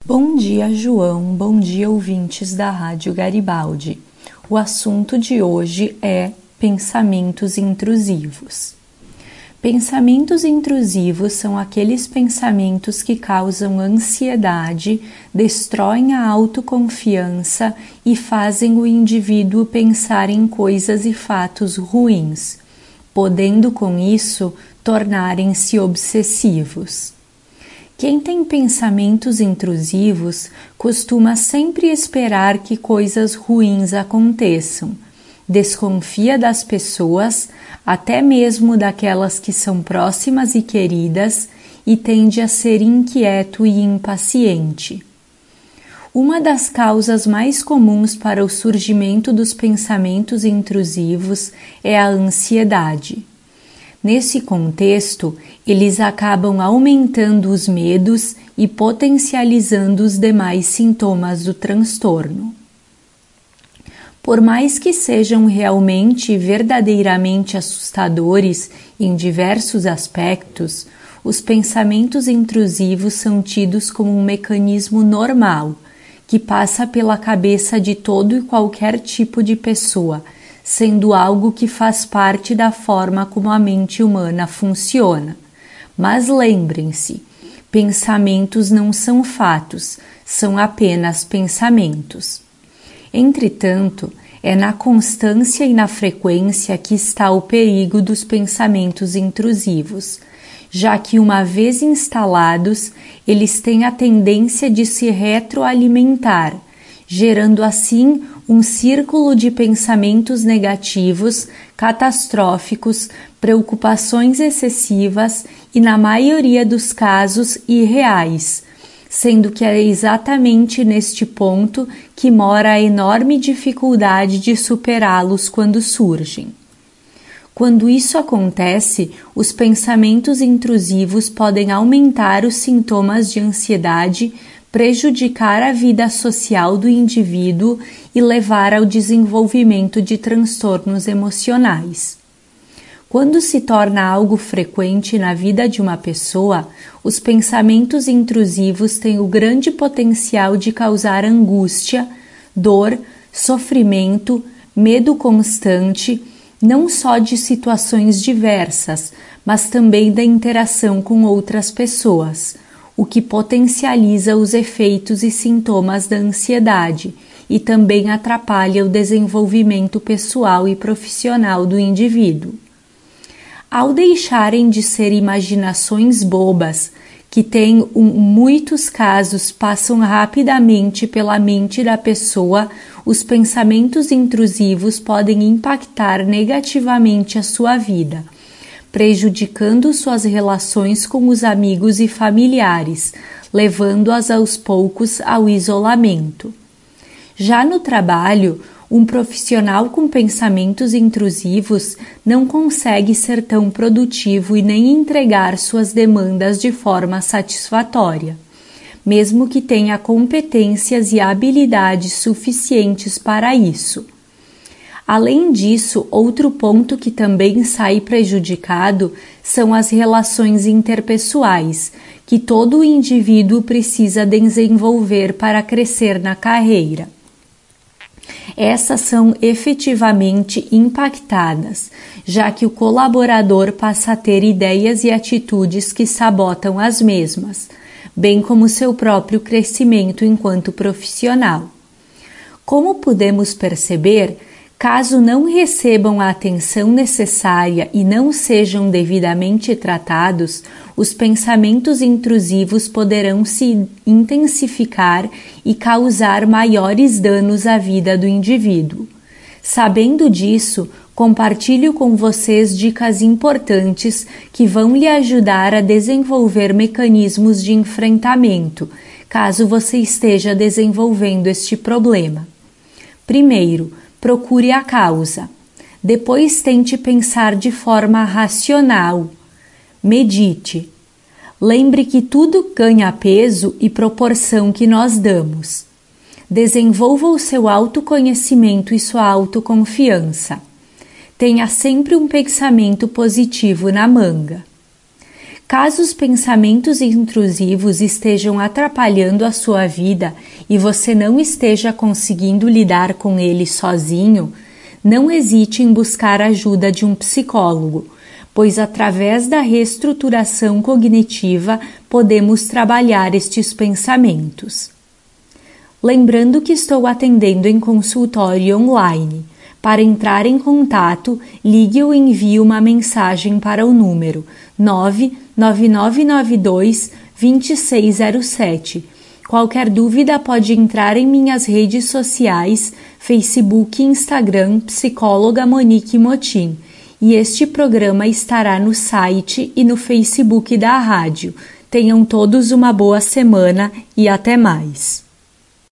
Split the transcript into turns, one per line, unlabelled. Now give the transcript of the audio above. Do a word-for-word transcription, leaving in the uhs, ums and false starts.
Bom dia, João. Bom dia, ouvintes da Rádio Garibaldi. O assunto de hoje é pensamentos intrusivos. Pensamentos intrusivos são aqueles pensamentos que causam ansiedade, destroem a autoconfiança e fazem o indivíduo pensar em coisas e fatos ruins, podendo com isso tornarem-se obsessivos. Quem tem pensamentos intrusivos costuma sempre esperar que coisas ruins aconteçam, desconfia das pessoas, até mesmo daquelas que são próximas e queridas, e tende a ser inquieto e impaciente. Uma das causas mais comuns para o surgimento dos pensamentos intrusivos é a ansiedade. Nesse contexto, eles acabam aumentando os medos e potencializando os demais sintomas do transtorno. Por mais que sejam realmente e verdadeiramente assustadores em diversos aspectos, os pensamentos intrusivos são tidos como um mecanismo normal, que passa pela cabeça de todo e qualquer tipo de pessoa, sendo algo que faz parte da forma como a mente humana funciona. Mas lembrem-se, pensamentos não são fatos, são apenas pensamentos. Entretanto, é na constância e na frequência que está o perigo dos pensamentos intrusivos, já que uma vez instalados, eles têm a tendência de se retroalimentar, gerando assim um círculo de pensamentos negativos, catastróficos, preocupações excessivas e, na maioria dos casos, irreais, sendo que é exatamente neste ponto que mora a enorme dificuldade de superá-los quando surgem. Quando isso acontece, os pensamentos intrusivos podem aumentar os sintomas de ansiedade, prejudicar a vida social do indivíduo e levar ao desenvolvimento de transtornos emocionais. Quando se torna algo frequente na vida de uma pessoa, os pensamentos intrusivos têm o grande potencial de causar angústia, dor, sofrimento, medo constante, não só de situações diversas, mas também da interação com outras pessoas, o que potencializa os efeitos e sintomas da ansiedade e também atrapalha o desenvolvimento pessoal e profissional do indivíduo. Ao deixarem de ser imaginações bobas, que em um, muitos casos passam rapidamente pela mente da pessoa, os pensamentos intrusivos podem impactar negativamente a sua vida, prejudicando suas relações com os amigos e familiares, levando-as aos poucos ao isolamento. Já no trabalho, um profissional com pensamentos intrusivos não consegue ser tão produtivo e nem entregar suas demandas de forma satisfatória, mesmo que tenha competências e habilidades suficientes para isso. Além disso, outro ponto que também sai prejudicado são as relações interpessoais, que todo indivíduo precisa desenvolver para crescer na carreira. Essas são efetivamente impactadas, já que o colaborador passa a ter ideias e atitudes que sabotam as mesmas, bem como seu próprio crescimento enquanto profissional. Como podemos perceber, caso não recebam a atenção necessária e não sejam devidamente tratados, os pensamentos intrusivos poderão se intensificar e causar maiores danos à vida do indivíduo. Sabendo disso, compartilho com vocês dicas importantes que vão lhe ajudar a desenvolver mecanismos de enfrentamento, caso você esteja desenvolvendo este problema. Primeiro, procure a causa. Depois tente pensar de forma racional. Medite. Lembre que tudo ganha peso e proporção que nós damos. Desenvolva o seu autoconhecimento e sua autoconfiança. Tenha sempre um pensamento positivo na manga. Caso os pensamentos intrusivos estejam atrapalhando a sua vida e você não esteja conseguindo lidar com eles sozinho, não hesite em buscar a ajuda de um psicólogo, pois através da reestruturação cognitiva podemos trabalhar estes pensamentos. Lembrando que estou atendendo em consultório online. Para entrar em contato, ligue ou envie uma mensagem para o número nove nove nove nove dois, dois seis zero sete. Qualquer dúvida pode entrar em minhas redes sociais, Facebook e Instagram, psicóloga Monique Motim. E este programa estará no site e no Facebook da rádio. Tenham todos uma boa semana e até mais.